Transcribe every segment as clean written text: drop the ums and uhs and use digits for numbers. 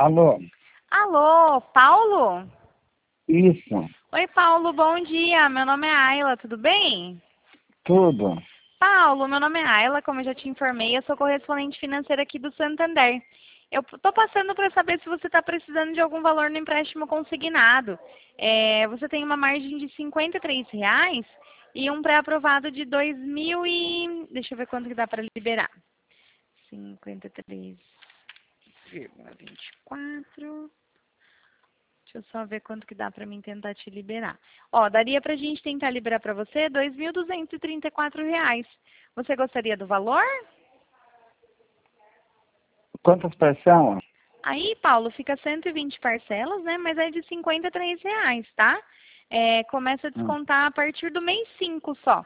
Alô? Alô, Paulo? Isso, Oi, Paulo, bom dia. Meu nome é Ayla, tudo bem? tudo. Paulo, meu nome é Ayla, como eu já te informei, eu sou correspondente financeira aqui do Santander. Eu tô passando para saber se você está precisando de algum valor no empréstimo consignado. Você tem uma margem de R$ 53 e um pré-aprovado de 2.000 e... Deixa eu ver quanto que dá para liberar. 53,24. Deixa eu só ver quanto que dá para mim tentar te liberar. Ó, daria para a gente tentar liberar para você R$ 2.234. Você gostaria do valor? Quantas parcelas? Aí, Paulo, fica 120 parcelas, né? Mas é de R$ 53, tá? Começa a descontar a partir do mês 5 só.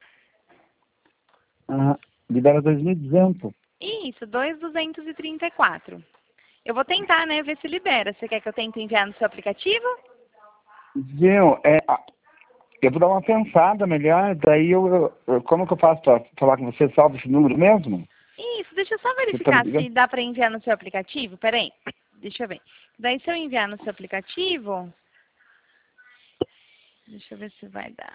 Libera 2.200. Isso, 2.234. Eu vou tentar, né? Ver se libera. Você quer que eu tente enviar no seu aplicativo? Viu? Eu vou dar uma pensada melhor, daí como que eu faço para falar com você? Salva esse número mesmo? Isso, deixa eu só Você tá me verificar se ligando? dá para enviar no seu aplicativo. Peraí, deixa eu ver. Daí, se eu enviar no seu aplicativo, deixa eu ver se vai dar.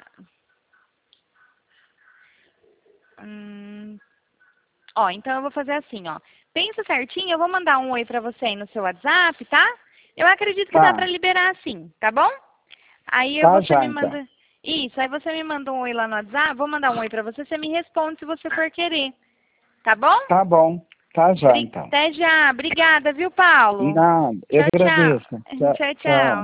Ó, então eu vou fazer assim, ó. Pensa certinho, eu vou mandar um oi para você aí no seu WhatsApp, tá? Eu acredito que dá para Tá, liberar sim, tá bom? Aí tá você já me então. manda... Isso, aí você me manda um oi lá no WhatsApp, vou mandar um oi para você, você me responde se você for querer, tá bom? Tá bom, tá já então. Até já. Obrigada, viu, Paulo? Nada, eu Tchau, que tchau. agradeço. Tchau, Tchau, tchau. tchau.